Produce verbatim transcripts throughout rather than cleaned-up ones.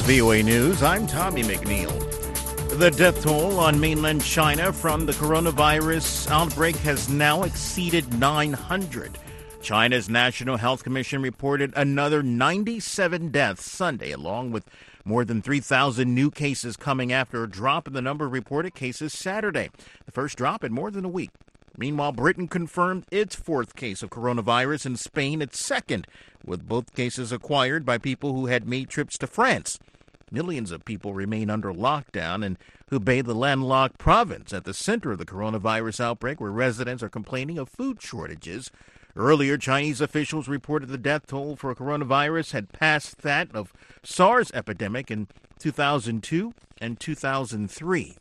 V O A News, I'm Tommy McNeil. The death toll on mainland China from the coronavirus outbreak has now exceeded nine hundred. China's National Health Commission reported another ninety-seven deaths Sunday, along with more than three thousand new cases coming after a drop in the number of reported cases Saturday, the first drop in more than a week. Meanwhile, Britain confirmed its fourth case of coronavirus and Spain its second, with both cases acquired by people who had made trips to France. Millions of people remain under lockdown in Hubei, the landlocked province at the center of the coronavirus outbreak, where residents are complaining of food shortages. Earlier, Chinese officials reported the death toll for coronavirus had passed that of SARS epidemic in two thousand two and two thousand three.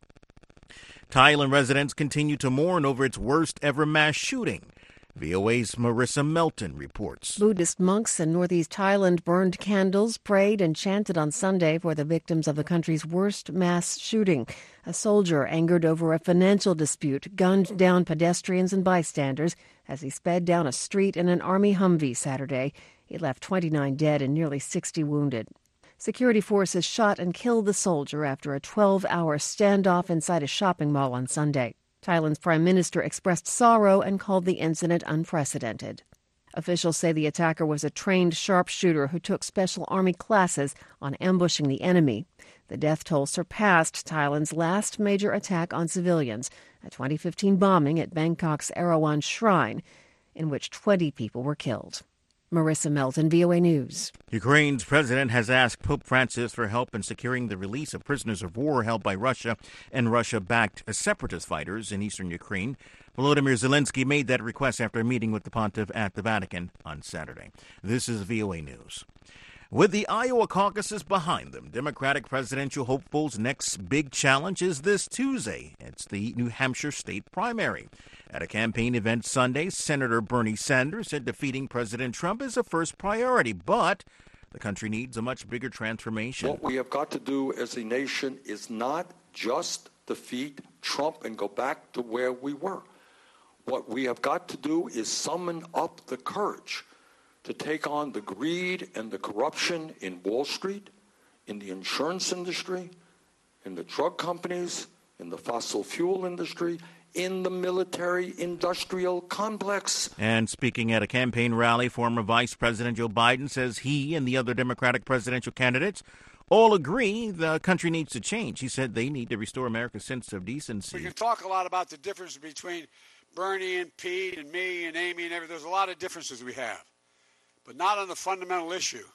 Thailand residents continue to mourn over its worst-ever mass shooting. V O A's Marissa Melton reports. Buddhist monks in northeast Thailand burned candles, prayed, and chanted on Sunday for the victims of the country's worst mass shooting. A soldier, angered over a financial dispute, gunned down pedestrians and bystanders as he sped down a street in an army Humvee Saturday. He left twenty-nine dead and nearly sixty wounded. Security forces shot and killed the soldier after a twelve-hour standoff inside a shopping mall on Sunday. Thailand's prime minister expressed sorrow and called the incident unprecedented. Officials say the attacker was a trained sharpshooter who took special army classes on ambushing the enemy. The death toll surpassed Thailand's last major attack on civilians, a twenty fifteen bombing at Bangkok's Erawan Shrine, in which twenty people were killed. Marissa Melton, V O A News. Ukraine's president has asked Pope Francis for help in securing the release of prisoners of war held by Russia and Russia-backed separatist fighters in eastern Ukraine. Volodymyr Zelensky made that request after a meeting with the pontiff at the Vatican on Saturday. This is V O A News. With the Iowa caucuses behind them, Democratic presidential hopefuls' next big challenge is this Tuesday. It's the New Hampshire state primary. At a campaign event Sunday, Senator Bernie Sanders said defeating President Trump is a first priority, but the country needs a much bigger transformation. What we have got to do as a nation is not just defeat Trump and go back to where we were. What we have got to do is summon up the courage to take on the greed and the corruption in Wall Street, in the insurance industry, in the drug companies, in the fossil fuel industry, in the military-industrial complex. And speaking at a campaign rally, former Vice President Joe Biden says he and the other Democratic presidential candidates all agree the country needs to change. He said they need to restore America's sense of decency. We can talk a lot about the difference between Bernie and Pete and me and Amy and everything. There's a lot of differences we have, but not on the fundamental issue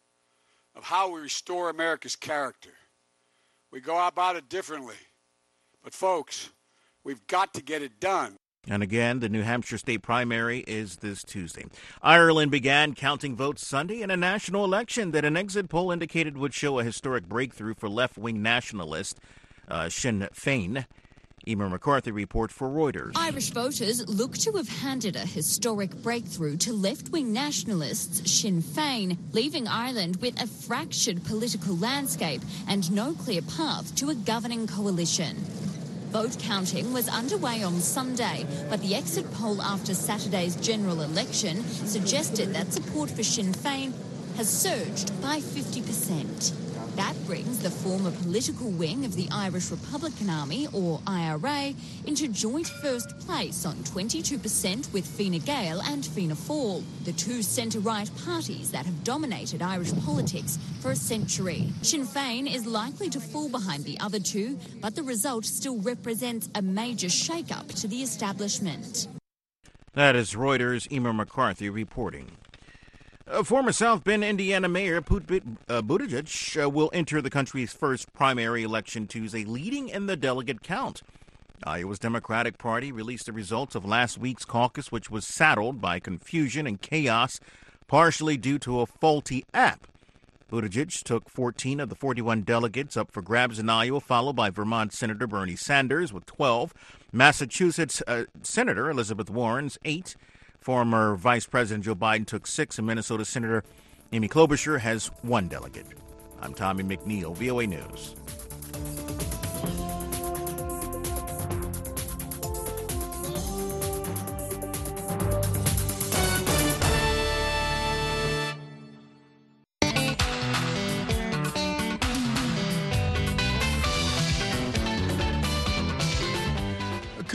of how we restore America's character. We go about it differently. But, folks, we've got to get it done. And again, the New Hampshire state primary is this Tuesday. Ireland began counting votes Sunday in a national election that an exit poll indicated would show a historic breakthrough for left-wing nationalist uh, Sinn Féin. Emer McCarthy reports for Reuters. Irish voters look to have handed a historic breakthrough to left-wing nationalists Sinn Féin, leaving Ireland with a fractured political landscape and no clear path to a governing coalition. Vote counting was underway on Sunday, but the exit poll after Saturday's general election suggested that support for Sinn Féin has surged by fifty percent. That brings the former political wing of the Irish Republican Army, or I R A, into joint first place on twenty-two percent with Fine Gael and Fianna Fáil, the two centre-right parties that have dominated Irish politics for a century. Sinn Féin is likely to fall behind the other two, but the result still represents a major shake-up to the establishment. That is Reuters' Emer McCarthy reporting. Uh, former South Bend, Indiana Mayor Pete uh, Buttigieg uh, will enter the country's first primary election Tuesday, leading in the delegate count. Iowa's Democratic Party released the results of last week's caucus, which was saddled by confusion and chaos, partially due to a faulty app. Buttigieg took fourteen of the forty-one delegates up for grabs in Iowa, followed by Vermont Senator Bernie Sanders with twelve, Massachusetts uh, Senator Elizabeth Warren's eight, former Vice President Joe Biden took six, and Minnesota Senator Amy Klobuchar has one delegate. I'm Tommy McNeil, V O A News.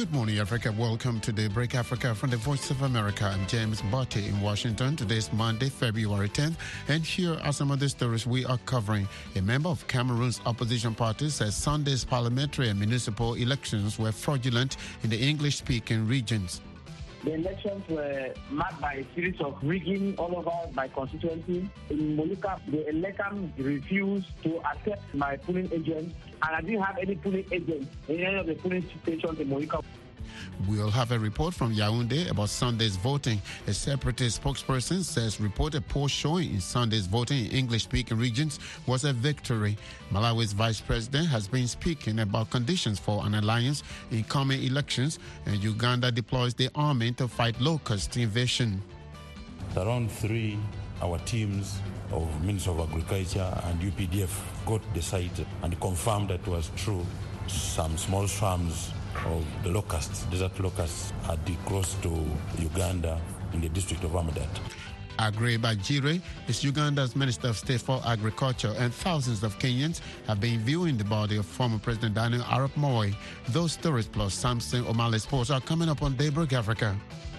Good morning, Africa. Welcome to Daybreak Africa from the Voice of America. I'm James Barty in Washington. Today is Monday, February tenth, and here are some of the stories we are covering. A member of Cameroon's opposition party says Sunday's parliamentary and municipal elections were fraudulent in the English-speaking regions. The elections were marked by a series of rigging all over my constituency. In Moluka, the Elekam refused to accept my polling agent, and I didn't have any polling agents in any of the polling stations in Moluka. We'll have a report from Yaoundé about Sunday's voting. A separatist spokesperson says reported poor showing in Sunday's voting in English-speaking regions was a victory. Malawi's vice president has been speaking about conditions for an alliance in coming elections, and Uganda deploys the army to fight locust invasion. Around three, our teams of Ministry of Agriculture and U P D F got the site and confirmed that it was true. Some small swarms of the locusts, desert locusts, had crossed to Uganda in the district of Amadat. Aggrey Bajire is Uganda's Minister of State for Agriculture, and thousands of Kenyans have been viewing the body of former President Daniel Arap Moi. Those stories plus Samson O'Malley Sports are coming up on Daybreak Africa.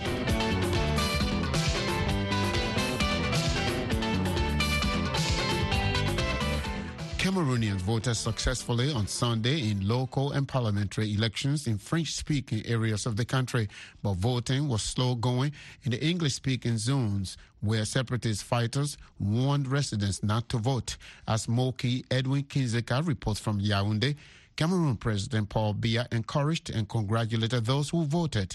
Cameroonians voted successfully on Sunday in local and parliamentary elections in French-speaking areas of the country, but voting was slow going in the English-speaking zones, where separatist fighters warned residents not to vote. As Moki Edwin Kinzeka reports from Yaoundé, Cameroon President Paul Biya encouraged and congratulated those who voted.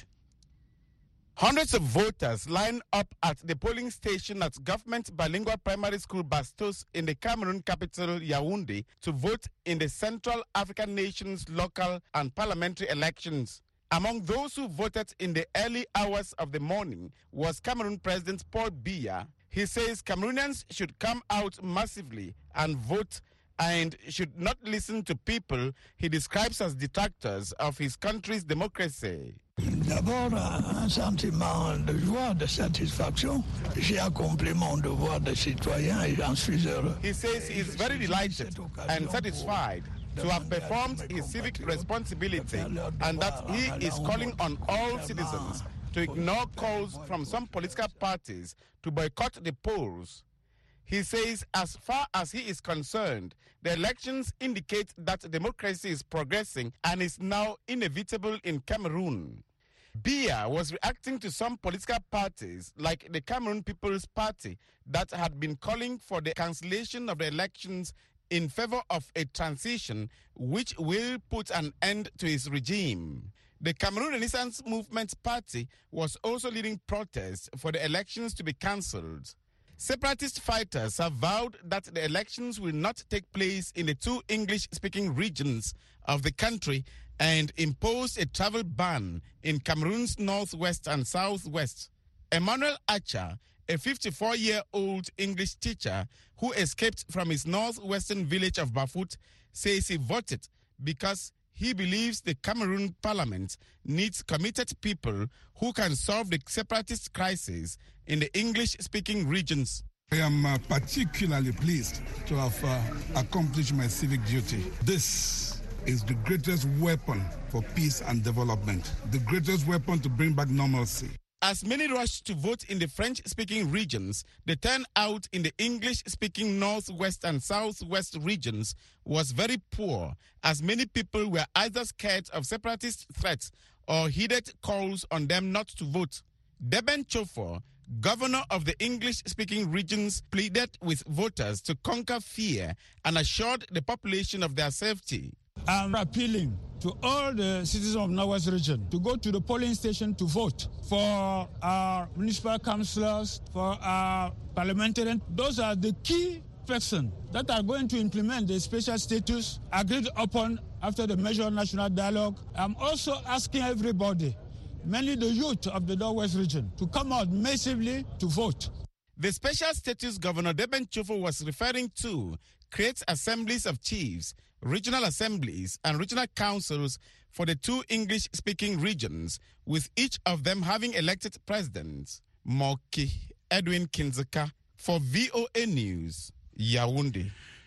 Hundreds of voters lined up at the polling station at government bilingual primary school Bastos in the Cameroon capital Yaoundé to vote in the Central African nations local and parliamentary elections. Among those who voted in the early hours of the morning was Cameroon President Paul Biya. He says Cameroonians should come out massively and vote and should not listen to people he describes as detractors of his country's democracy. D'abord, un sentiment de joie, de satisfaction. J'ai accompli mon devoir de citoyen et j'en suis heureux. He says he is very delighted and satisfied to have performed his civic responsibility and that he is calling on all citizens to ignore calls from some political parties to boycott the polls. He says as far as he is concerned, the elections indicate that democracy is progressing and is now inevitable in Cameroon. Biya was reacting to some political parties like the Cameroon People's Party that had been calling for the cancellation of the elections in favor of a transition which will put an end to his regime. The Cameroon Renaissance Movement Party was also leading protests for the elections to be cancelled. Separatist fighters have vowed that the elections will not take place in the two English-speaking regions of the country and imposed a travel ban in Cameroon's northwest and southwest. Emmanuel Acha, a fifty-four-year-old English teacher who escaped from his northwestern village of Bafut, says he voted because he believes the Cameroon parliament needs committed people who can solve the separatist crisis in the English-speaking regions. I am uh, particularly pleased to have uh, accomplished my civic duty. This is the greatest weapon for peace and development, the greatest weapon to bring back normalcy. As many rushed to vote in the French-speaking regions, the turnout in the English-speaking northwest and southwest regions was very poor, as many people were either scared of separatist threats or heeded calls on them not to vote. Deben Chofo, governor of the English-speaking regions, pleaded with voters to conquer fear and assured the population of their safety. I'm appealing to all the citizens of Northwest region to go to the polling station to vote for our municipal councillors, for our parliamentarians. Those are the key persons that are going to implement the special status agreed upon after the major national dialogue. I'm also asking everybody, mainly the youth of the Northwest region, to come out massively to vote. The special status Governor Deben Chofo was referring to creates assemblies of chiefs, regional assemblies, and regional councils for the two English-speaking regions, with each of them having elected presidents. Moki Edwin Kinzeka for V O A News, Yaoundé.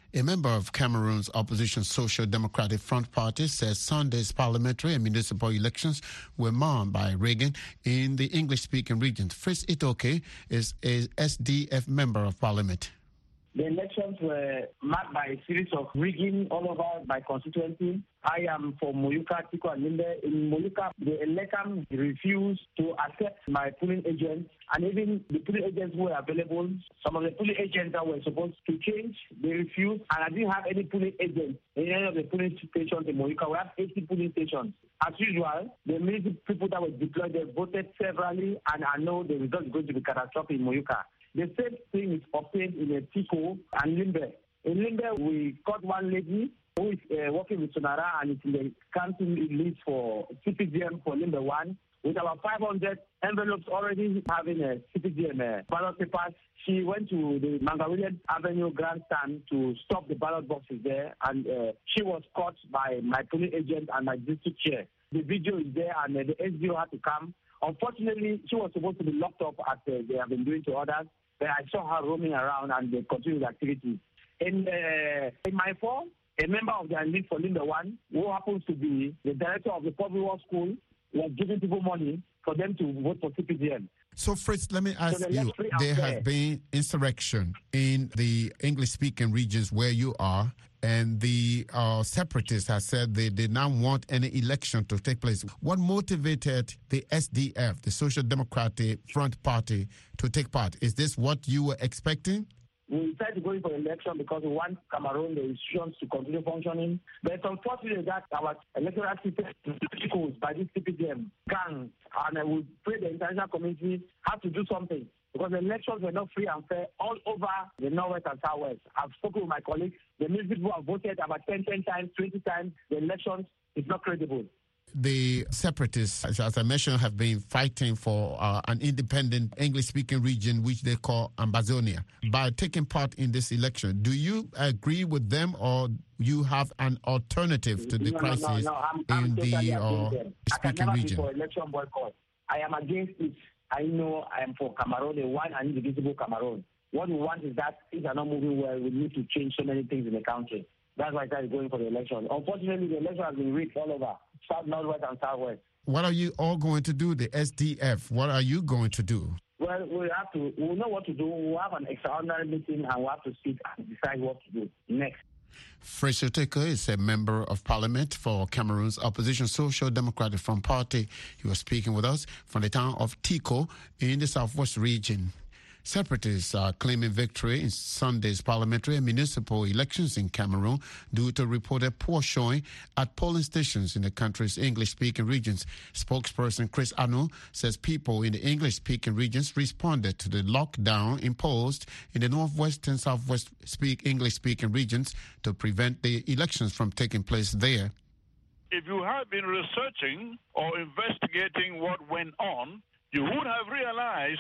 A member of Cameroon's opposition Social Democratic Front Party says Sunday's parliamentary and municipal elections were marred by rigging in the English-speaking region. Fritz Itoke is a S D F member of parliament. The elections were marked by a series of rigging all over my constituency. I am from Moyuka, Tiko, and Limbe. In Moyuka, the Elekam refused to accept my polling agents, and even the polling agents who were available, some of the polling agents that were supposed to change, they refused, and I didn't have any polling agents in any of the polling stations in Moyuka. We have eighty polling stations. As usual, the military people that were deployed, they voted severally, and I know the result is going to be catastrophic in Moyuka. The same thing is obtained in a Tiko and Limbe. In Limbe, we caught one lady who is uh, working with Sonara and is in the council list for C P G M for Limbe one, with about five hundred envelopes already having a C P G M uh, ballot papers. She went to the Mangawillian Avenue grandstand to stop the ballot boxes there, and uh, she was caught by my polling agent and my district chair. The video is there, and uh, the S D O had to come. Unfortunately, she was supposed to be locked up as uh, they have been doing to others. But I saw her roaming around and they continued activities. In, uh, in my form, a member of the elite for Limbe one, who happens to be the director of the public works school, was giving people money for them to vote for C P G M. So, Fritz, let me ask So you, there has there. been insurrection in the English-speaking regions where you are, and the uh, separatists have said they did not want any election to take place. What motivated the S D F, the Social Democratic Front Party, to take part? Is this what you were expecting? We decided to go in for election because we want Cameroon, the institutions, to continue functioning. But it's unfortunate that our electoral system is by this C P G M gang, and I would pray the international community have to do something, because the elections were not free and fair all over the Northwest and Southwest. I've spoken with my colleagues. The military people have voted about ten, ten times, twenty times. The elections is not credible. The separatists, as I mentioned, have been fighting for uh, an independent English-speaking region, which they call Ambazonia. By taking part in this election, do you agree with them, or you have an alternative to the no, crisis no, no, no. I'm, I'm in totally the uh, I can speaking never region? be for election boycott. I am against it. I know I am for Cameroon, the one and indivisible Cameroon. What we want is that things are not moving well. We need to change so many things in the country. That's why I started going for the election. Unfortunately, the election has been rigged all over, South, Northwest, and Southwest. What are you all going to do, the S D F? What are you going to do? Well, we have to, we'll know what to do. We'll have an extraordinary meeting and we'll have to sit and decide what to do next. Fritz Itoke is a member of parliament for Cameroon's opposition Social Democratic Front Party. He was speaking with us from the town of Tiko in the southwest region. Separatists are claiming victory in Sunday's parliamentary and municipal elections in Cameroon due to reported poor showing at polling stations in the country's English-speaking regions. Spokesperson Chris Anu says people in the English-speaking regions responded to the lockdown imposed in the northwest and southwest speak English-speaking regions to prevent the elections from taking place there. If you have been researching or investigating what went on, you would have realized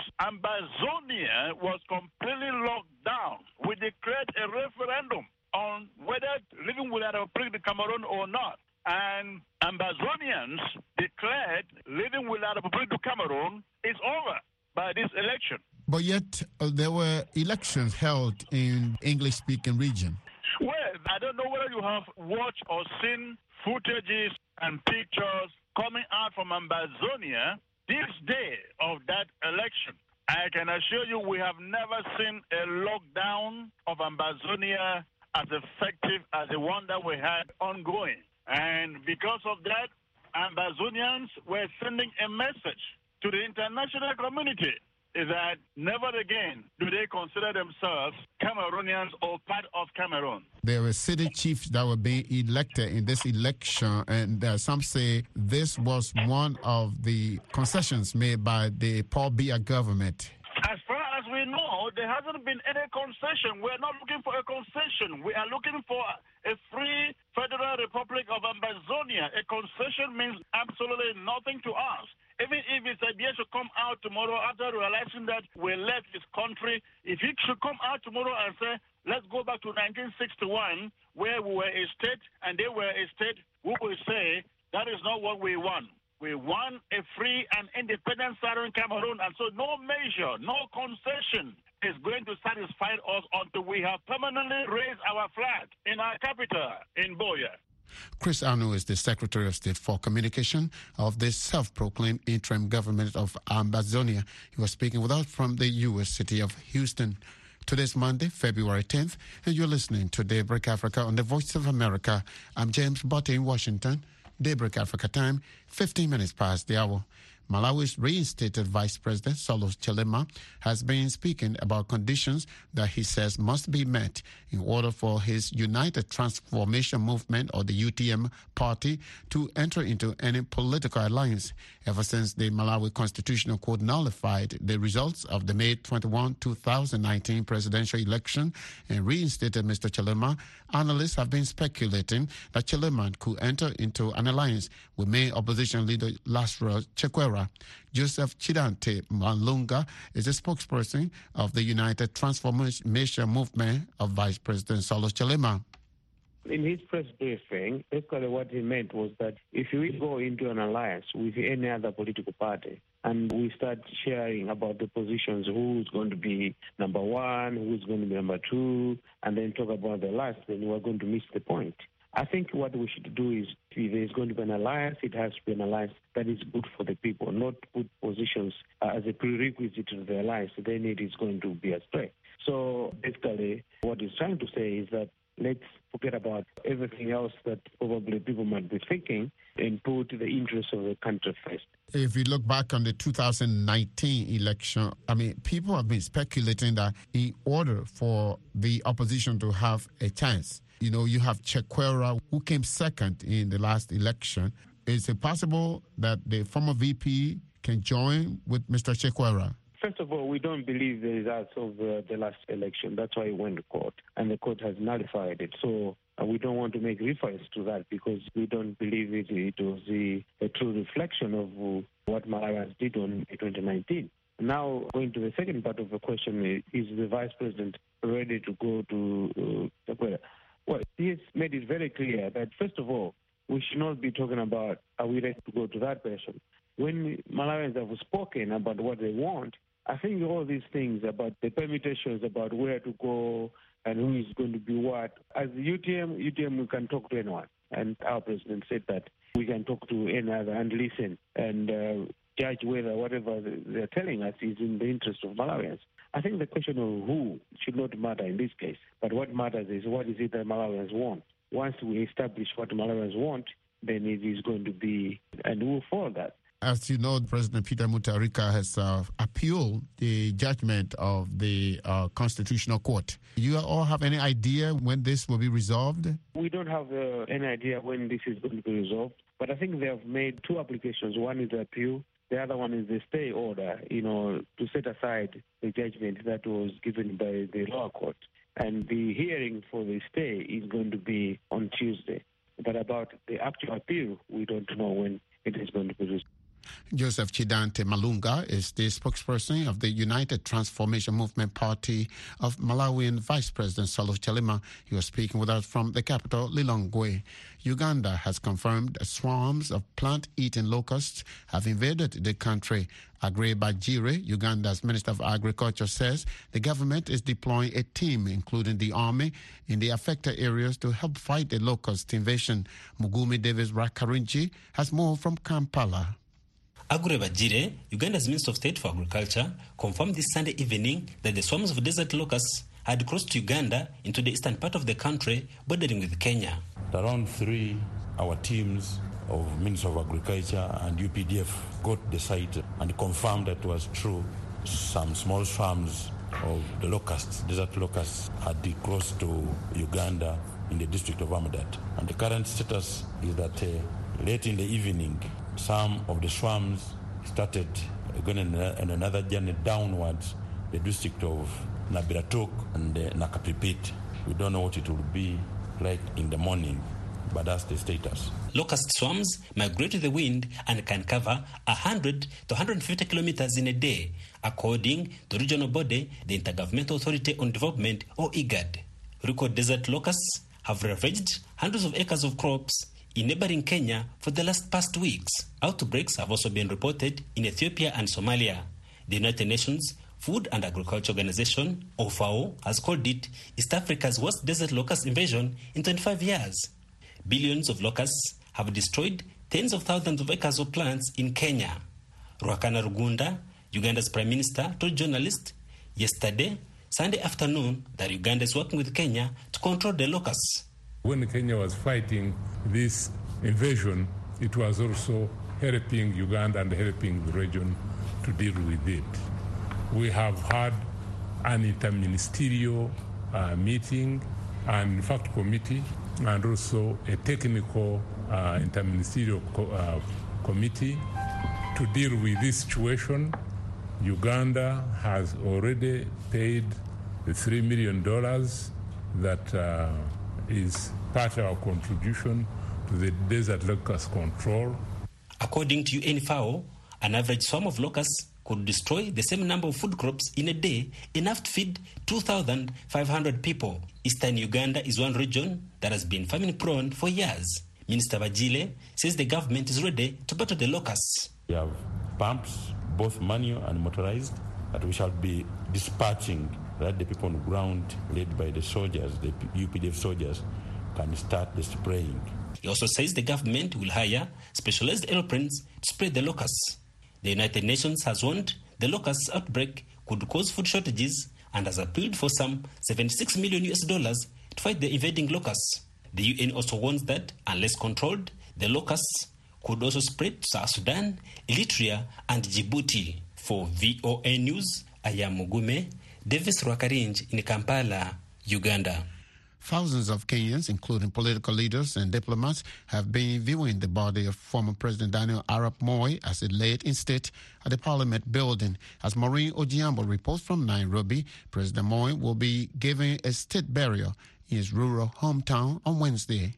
Ambazonia was completely locked down. We declared a referendum on whether living without a Republic of Cameroon or not. And Ambazonians declared living without a Republic of Cameroon is over by this election. But yet uh, there were elections held in English-speaking region. Well, I don't know whether you have watched or seen footages and pictures coming out from Ambazonia this day of that election. I can assure you we have never seen a lockdown of Ambazonia as effective as the one that we had ongoing. And because of that, Ambazonians were sending a message to the international community is that never again do they consider themselves Cameroonians or part of Cameroon. There were city chiefs that were being elected in this election, and uh, some say this was one of the concessions made by the Paul Biya government. As far as we know, there hasn't been any concession. We're not looking for a concession. We are looking for a free Federal Republic of Ambazonia. A concession means absolutely nothing to us. Even if it's a year to come out tomorrow after realizing that we left this country, if he should come out tomorrow and say, let's go back to nineteen sixty-one, where we were a state and they were a state, we will say that is not what we want. We want a free and independent southern Cameroon, and so no measure, no concession is going to satisfy us until we have permanently raised our flag in our capital, in Buea. Chris Anu is the Secretary of State for Communication of the self-proclaimed interim government of Ambazonia. He was speaking with us from the U S city of Houston. Today's Monday, February tenth, and you're listening to Daybreak Africa on the Voice of America. I'm James Botte in Washington. Daybreak Africa time, fifteen minutes past the hour. Malawi's reinstated Vice President Saulos Chilima has been speaking about conditions that he says must be met in order for his United Transformation Movement, or the U T M party, to enter into any political alliance. Ever since the Malawi Constitutional Court nullified the results of the May twenty-first, two thousand nineteen presidential election and reinstated Mister Chilima, analysts have been speculating that Chilima could enter into an alliance with main opposition leader Lazarus Chakwera. Joseph Chidante Malunga is a spokesperson of the United Transformation Movement of Vice President Saulos Chilima. In his press briefing, basically what he meant was that if we go into an alliance with any other political party and we start sharing about the positions, who's going to be number one, who's going to be number two, and then talk about the last, then we're going to miss the point. I think what we should do is, if there's going to be an alliance, it has to be an alliance that is good for the people, not put positions uh, as a prerequisite to the alliance. Then it is going to be astray. So basically, what he's trying to say is that let's forget about everything else that probably people might be thinking and put the interests of the country first. If you look back on the two thousand nineteen election, I mean, people have been speculating that in order for the opposition to have a chance, you know, you have Chakwera, who came second in the last election. Is it possible that the former V P can join with Mister Chakwera? First of all, we don't believe the results of uh, the last election. That's why it went to court, and the court has nullified it. So uh, we don't want to make reference to that because we don't believe it, it was the, a true reflection of uh, what Malawians did on twenty nineteen. Now, going to the second part of the question, is the Vice President ready to go to uh, Chakwera? Well, he has made it very clear that, first of all, we should not be talking about are we ready to go to that person. When Malawians have spoken about what they want, I think all these things about the permutations, about where to go and who is going to be what. As the U T M, U T M, we can talk to anyone. And our president said that we can talk to any other and listen and uh, judge whether whatever they're telling us is in the interest of Malawians. I think the question of who should not matter in this case. But what matters is what is it that Malawians want. Once we establish what Malawians want, then it is going to be, and we'll follow that. As you know, President Peter Mutharika has uh, appealed the judgment of the uh, Constitutional Court. Do you all have any idea when this will be resolved? We don't have uh, any idea when this is going to be resolved, but I think they have made two applications. One is the appeal. The other one is the stay order, you know, to set aside the judgment that was given by the lower court. And the hearing for the stay is going to be on Tuesday. But about the actual appeal, we don't know when it is going to be resolved. Joseph Chidante Malunga is the spokesperson of the United Transformation Movement Party of Malawian Vice President Saulos Chilima. He was speaking with us from the capital, Lilongwe. Uganda has confirmed swarms of plant-eating locusts have invaded the country. Aggrey Bajire, Uganda's Minister of Agriculture, says the government is deploying a team, including the army, in the affected areas to help fight the locust invasion. Mugumi Davis Rakarinji has more from Kampala. Aggrey Bajire, Uganda's Minister of State for Agriculture, confirmed this Sunday evening that the swarms of desert locusts had crossed Uganda into the eastern part of the country, bordering with Kenya. Around three, our teams of Minister of Agriculture and U P D F got the site and confirmed that it was true. Some small swarms of the locusts, desert locusts, had crossed to Uganda in the district of Amadat. And the current status is that uh, late in the evening, some of the swarms started going on another journey downwards, the district of Nabiratuk and uh, Nakapipit. We don't know what it will be like in the morning, but that's the status. Locust swarms migrate with the wind and can cover one hundred to one hundred fifty kilometers in a day, according to the regional body, the Intergovernmental Authority on Development, or IGAD. Record desert locusts have ravaged hundreds of acres of crops in neighboring Kenya for the last past weeks. Outbreaks have also been reported in Ethiopia and Somalia. The United Nations Food and Agriculture Organization, O F A O, has called it East Africa's worst desert locust invasion in twenty-five years. Billions of locusts have destroyed tens of thousands of acres of plants in Kenya. Ruhakana Rugunda, Uganda's Prime Minister, told journalists yesterday, Sunday afternoon, that Uganda is working with Kenya to control the locusts. When Kenya was fighting this invasion, it was also helping Uganda and helping the region to deal with it. We have had an interministerial uh, meeting and fact committee, and also a technical uh, interministerial co- uh, committee to deal with this situation. Uganda has already paid the three million dollars that uh, is part of our contribution to the desert locust control. According to U N F A O, an average swarm of locusts could destroy the same number of food crops in a day, enough to feed two thousand five hundred people. Eastern Uganda is one region that has been famine-prone for years. Minister Bajile says the government is ready to battle the locusts. We have pumps, both manual and motorized, that we shall be dispatching, that the people on the ground, led by the soldiers, the U P D F soldiers, can start the spraying. He also says the government will hire specialized aeroplanes to spray the locusts. The United Nations has warned the locusts outbreak could cause food shortages and has appealed for some seventy-six million U S dollars to fight the invading locusts. The U N also warns that, unless controlled, the locusts could also spread to South Sudan, Eritrea, and Djibouti. For V O A News, I am Mugume, Davis Rwakarinj in Kampala, Uganda. Thousands of Kenyans, including political leaders and diplomats, have been viewing the body of former President Daniel Arap Moi as it laid in state at the Parliament building. As Maureen Ojiambo reports from Nairobi, President Moi will be given a state burial in his rural hometown on Wednesday.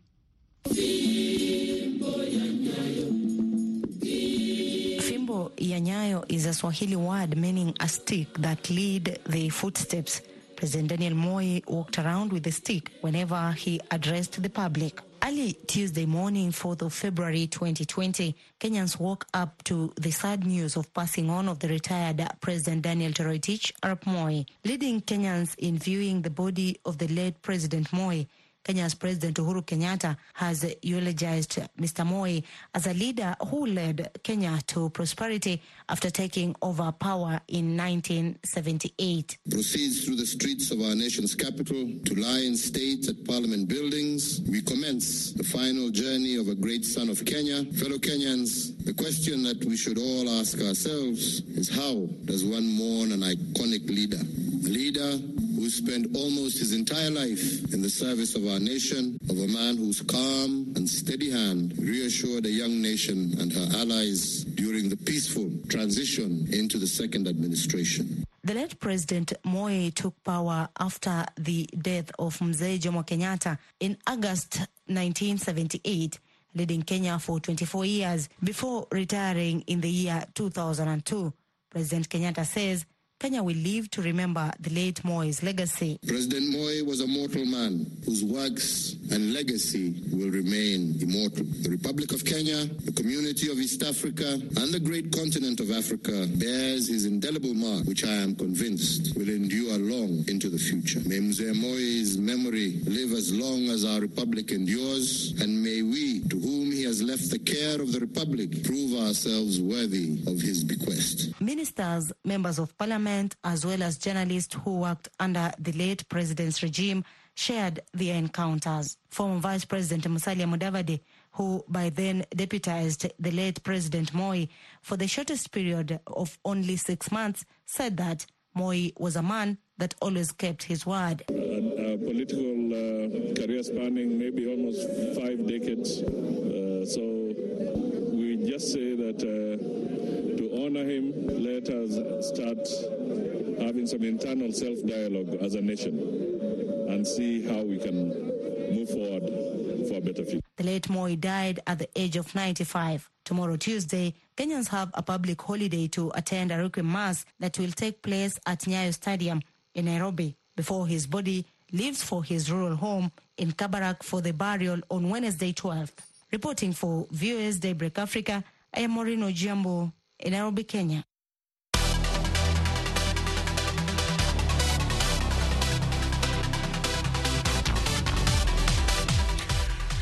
Fimbo ya Nyayo is a Swahili word meaning a stick that lead the footsteps. President Daniel Moi walked around with a stick whenever he addressed the public. Early Tuesday morning, fourth of February twenty twenty, Kenyans woke up to the sad news of passing on of the retired President Daniel Toroitich Arap Moi. Leading Kenyans in viewing the body of the late President Moi, Kenya's President Uhuru Kenyatta has eulogized Mister Moi as a leader who led Kenya to prosperity after taking over power in nineteen seventy-eight. Proceeds through the streets of our nation's capital to lie in state at Parliament buildings. We commence the final journey of a great son of Kenya. Fellow Kenyans, the question that we should all ask ourselves is, how does one mourn an iconic leader? A leader who spent almost his entire life in the service of our nation, of a man whose calm and steady hand reassured a young nation and her allies during the peaceful transition into the second administration. The late President Moi took power after the death of Mzee Jomo Kenyatta in August nineteen seventy-eight, leading Kenya for twenty-four years before retiring in the year two thousand two. President Kenyatta says Kenya will live to remember the late Moi's legacy. President Moi was a mortal man whose works and legacy will remain immortal. The Republic of Kenya, the community of East Africa, and the great continent of Africa bears his indelible mark, which I am convinced will endure long into the future. May Mzee Moi's memory live as long as our Republic endures, and may we, to whom he has left the care of the Republic, prove ourselves worthy of his bequest. Ministers, members of parliament, as well as journalists who worked under the late president's regime shared their encounters. Former Vice President Musalia Mudavadi, who by then deputized the late President Moi for the shortest period of only six months, said that Moi was a man that always kept his word. A, a political uh, career spanning maybe almost five decades. Uh, so we just say that uh, to honor him, let us start having some internal self-dialogue as a nation and see how we can move forward for a better future. The late Moi died at the age of ninety-five. Tomorrow, Tuesday, Kenyans have a public holiday to attend a requiem mass that will take place at Nyayo Stadium in Nairobi before his body leaves for his rural home in Kabarak for the burial on Wednesday twelfth. Reporting for V O A's Daybreak Africa, I am Maureen Ojiambo in Nairobi, Kenya.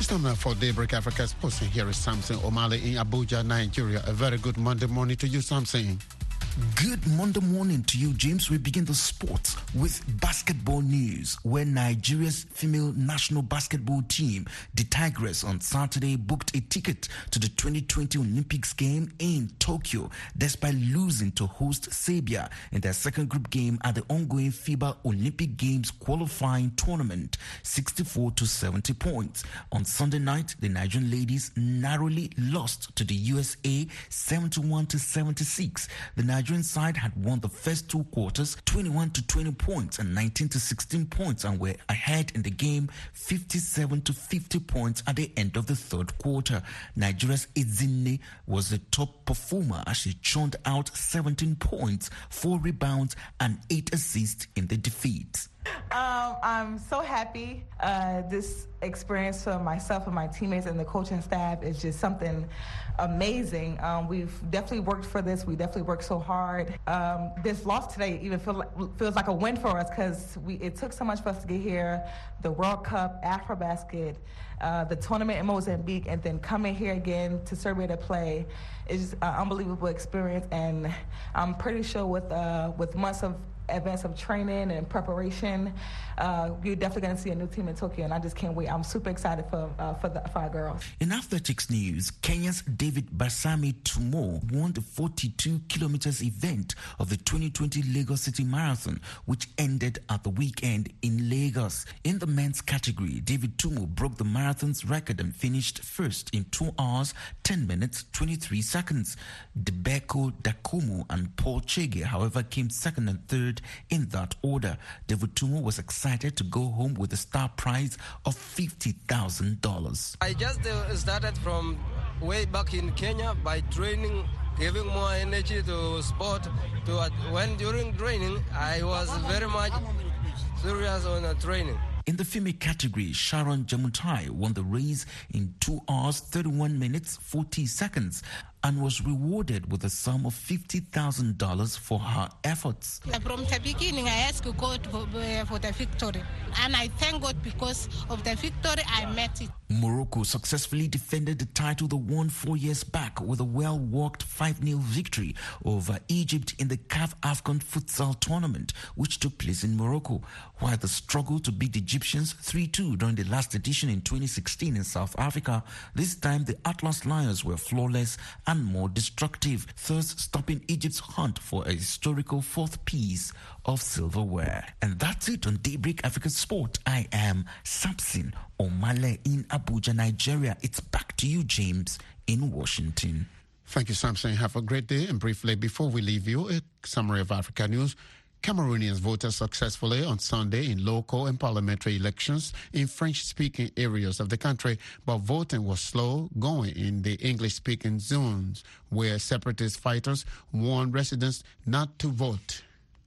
time now for Daybreak Africa Sports. Here is Samson Omale in Abuja, Nigeria. A very good Monday morning to you, Samson. Good Monday morning to you, James. We begin the sports with basketball news, where Nigeria's female national basketball team, the Tigress, on Saturday booked a ticket to the twenty twenty Olympics game in Tokyo, despite losing to host Serbia in their second group game at the ongoing FIBA Olympic Games qualifying tournament, sixty-four to seventy points. On Sunday night, the Nigerian ladies narrowly lost to the U S A, seventy-one to seventy-six. The Nigerian side had won the first two quarters, twenty-one to twenty points and nineteen to sixteen points, and were ahead in the game, fifty-seven to fifty points at the end of the third quarter. Nigeria's Ezinne was the top performer as she churned out seventeen points, four rebounds and eight assists in the defeat. Um, I'm so happy. Uh, this experience for myself and my teammates and the coaching staff is just something amazing. Um, we've definitely worked for this. We definitely worked so hard. Um, this loss today even feel like, feels like a win for us because we it took so much for us to get here. The World Cup, Afrobasket, uh, the tournament in Mozambique, and then coming here again to Serbia to play is an unbelievable experience. And I'm pretty sure with uh, with months of advance of training and preparation, uh, you're definitely going to see a new team in Tokyo, and I just can't wait. I'm super excited for uh, for, the, for our girls. In athletics news, Kenya's David Basami Tumo won the forty-two kilometers event of the twenty twenty Lagos City Marathon, which ended at the weekend in Lagos. In the men's category, David Tumo broke the marathon's record and finished first in two hours, ten minutes, twenty-three seconds. Debeko Dakumu and Paul Chege, however, came second and third in that order. David Tumo was excited to go home with a star prize of fifty thousand dollars. I just uh, started from way back in Kenya by training, giving more energy to sport. To uh, when during training, I was very much serious on uh, training. In the female category, Sharon Jamutai won the race in two hours, thirty-one minutes, forty seconds, and was rewarded with a sum of fifty thousand dollars for her efforts. From the beginning, I asked God for, uh, for the victory, and I thank God because of the victory, I met it. Morocco successfully defended the title they won four years back with a well-worked five nil victory over Egypt in the C A F AFCON futsal tournament, which took place in Morocco, while the struggle to beat the Egyptians three two during the last edition in twenty sixteen in South Africa. This time, the Atlas Lions were flawless and more destructive, thus stopping Egypt's hunt for a historical fourth piece of silverware. And that's it on Daybreak Africa Sport. I am Samson Omale in Abuja, Nigeria. It's back to you, James, in Washington. Thank you, Samson. Have a great day. And briefly, before we leave you, a summary of Africa news. Cameroonians voted successfully on Sunday in local and parliamentary elections in French-speaking areas of the country, but voting was slow going in the English-speaking zones, where separatist fighters warned residents not to vote.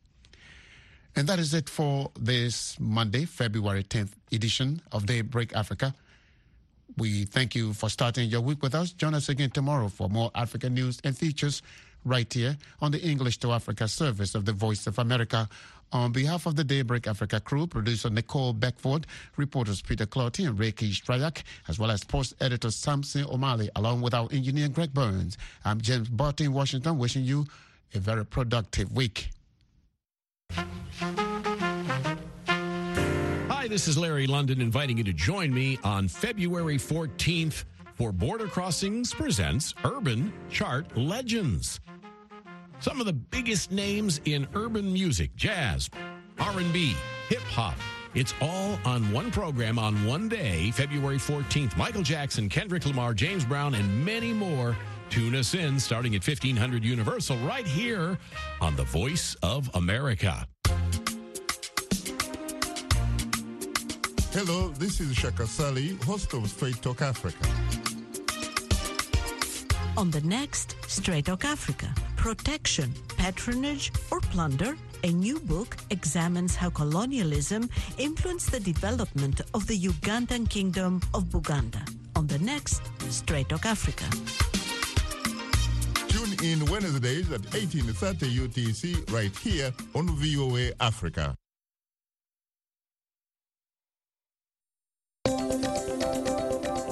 And that is it for this Monday, February tenth edition of Daybreak Africa. We thank you for starting your week with us. Join us again tomorrow for more African news and features right here on the English to Africa service of the Voice of America. On behalf of the Daybreak Africa crew, producer Nicole Beckford, reporters Peter Clotty and Reiki Strayak, as well as sports editor Samson Omale, along with our engineer Greg Burns, I'm James Barton in Washington, wishing you a very productive week. Hi, this is Larry London inviting you to join me on February fourteenth for Border Crossings Presents Urban Chart Legends. Some of the biggest names in urban music, jazz, R and B, hip-hop. It's all on one program on one day, February fourteenth. Michael Jackson, Kendrick Lamar, James Brown, and many more. Tune us in starting at fifteen hundred Universal right here on the Voice of America. Hello, this is Shaka Sali, host of Straight Talk Africa. On the next Straight Talk Africa, protection, patronage, or plunder, a new book examines how colonialism influenced the development of the Ugandan kingdom of Buganda. On the next Straight Talk Africa. Tune in Wednesdays at eighteen thirty U T C right here on V O A Africa.